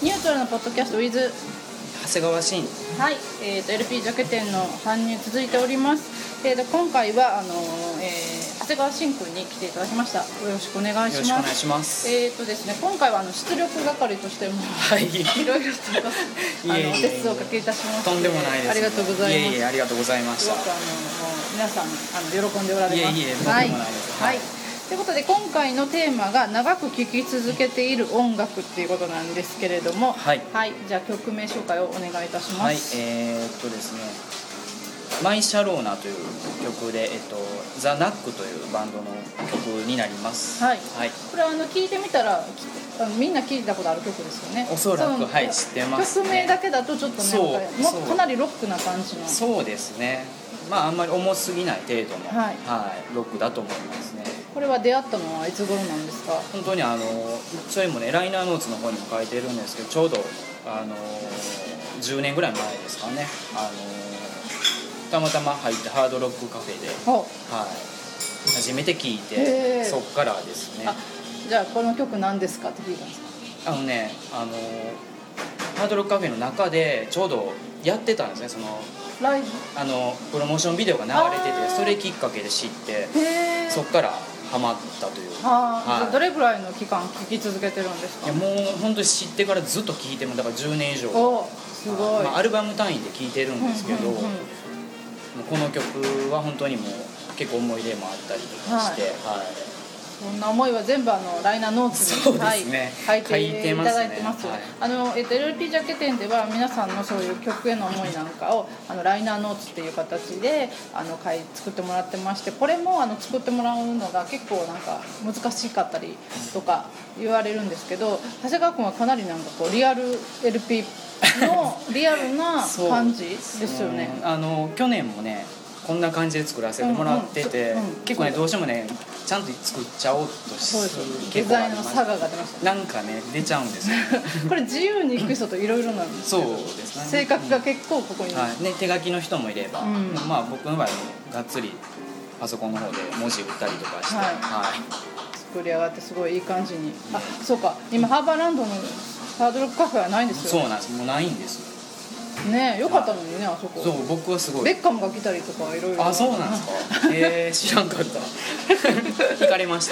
ニュートラルなポッドキャスト with 長谷川慎。 はい、LP ジャケ店の搬入続いております。今回は長谷川慎君に来ていただきました。よろしくお願いします。 よろしくお願いします。 ですね、今回は出力係としても、 はい、 いろいろとお手伝いをおかけいたします。 とんでもないです、ね。 ありがとうございます。 いえいえ、ありがとうございました。 すごく皆さん喜んでおられます。 いえいえ、とんでもないです。 はい。ということで今回のテーマが長く聴き続けている音楽っていうことなんですけれども、はい、はい、じゃあ曲名紹介をお願いいたします。 はい、ですね、マイ・シャローナという曲で、ザ・ナックというバンドの曲になります。 はい、はい、これ聴いてみたらみんな聴いたことある曲ですよね。 おそらく、はい、知ってますね。 曲名だけだとちょっとね、かなりロックな感じの。 そうですね、まああんまり重すぎない程度の、はいはい、ロックだと思いますね。 これは出会ったのはいつ頃なんですか？ 本当にそれもね、ライナーノーツの方にも書いてるんですけど、ちょうど10年ぐらい前ですかね。たまたま入ってハードロックカフェで、はい、初めて聴いて、そっからですね。 じゃあこの曲何ですかって聞いたんですか？ ハードロックカフェの中でちょうどやってたんですね、そのライブプロモーションビデオが流れてて、それきっかけで知って、そっからハマったという。 はい、どれぐらいの期間聴き続けてるんですか？ いや、もう本当に知ってからずっと聴いても、だから10年以上。 すごい。 アルバム単位で聴いてるんですけど、この曲は本当にもう結構思い出もあったりとかして、はい、 そんな思いは全部ライナーノーツに、 はい、 書いていただいてます。LP ジャケ店では皆さんのそういう曲への思いなんかをライナーノーツっていう形で作ってもらってまして、これも作ってもらうのが結構なんか難しかったりとか言われるんですけど、長谷川君はかなりなんかこうリアル LP のリアルな感じですよね。 去年もねこんな感じで作らせてもらってて、結構ねどうしてもねちゃんと作っちゃおうとしてデザインの差が出ました、 なんかね出ちゃうんですよこれ自由に弾く人といろいろなんですけど、 そうですね、 性格が結構ここに、 はいね、手書きの人もいれば、まあ僕の場合はがっつりパソコンの方で文字打ったりとかして、 作り上がってすごいいい感じに。そうか、今ハーバーランドのハードロックカフェはないんですよ。 そうなんです、もうないんですよね。よかったのにね、あそこ。 そう、僕はすごいベッカムが来たりとかいろいろ。 そうなんですか。知らんかった行かれました？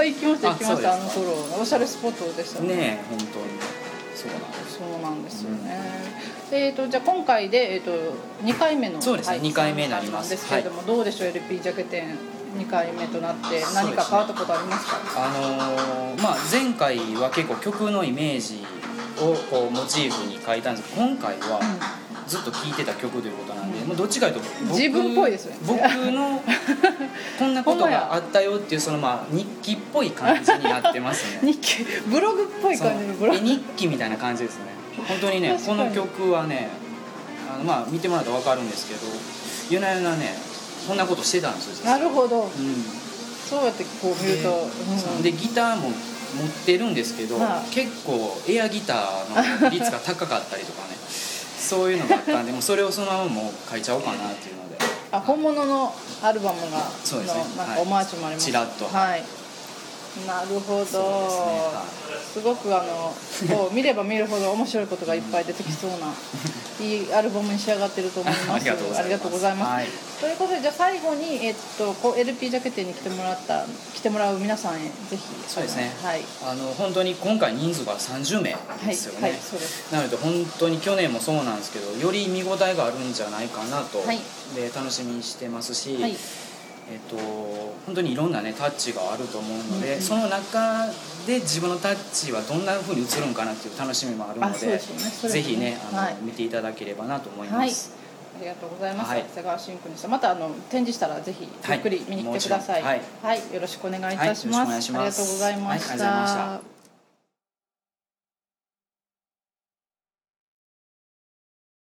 行きました行きました。頃おしゃれスポットでしたね。本当にそうなんですよね。じゃあ今回で2回目の、 そうですね、2回目になります。 ですけれども、どうでしょう、 LP ジャケ店2回目となって何か変わったことありますか？ 前回は結構曲のイメージをこうモチーフに書いたんですけど、今回はずっと聴いてた曲ということなんで、もうどっちかというと自分っぽいですね。 僕のこんなことがあったよっていうその日記っぽい感じになってますね。 日記、ブログっぽい感じのブログ、 日記みたいな感じですね。本当にね、この曲はね見てもらったら分かるんですけど、夜な夜なねこんなことしてたんですよ。 なるほど、そうやってこう見ると、 でギターも持ってるんですけど、結構エアギターの率が高かったりとかねそういうのがあったんで、もうそれをそのままもう書いちゃおうかなっていうので、 本物のアルバムがそうですね、 なんかオマージュもあります。 チラッと、 なるほど、すごくこう見れば見るほど面白いことがいっぱい出てきそうないいアルバムに仕上がってると思います。ありがとうございます。ということで、じゃあ最後に、LP ジャケ店に来てもらう皆さんへぜひ。 そうですね、本当に今回人数が30名ですよね。 そうです。 なので本当に去年もそうなんですけど、より見応えがあるんじゃないかなと、で楽しみにしてますし、本当にいろんなねタッチがあると思うので、その中で自分のタッチはどんな風に映るんかなっていう楽しみもあるので、ぜひね見ていただければなと思います。 ありがとうございます。長谷川慎君でした。また展示したらぜひゆっくり見に来てください。よろしくお願いいたします。ありがとうございました。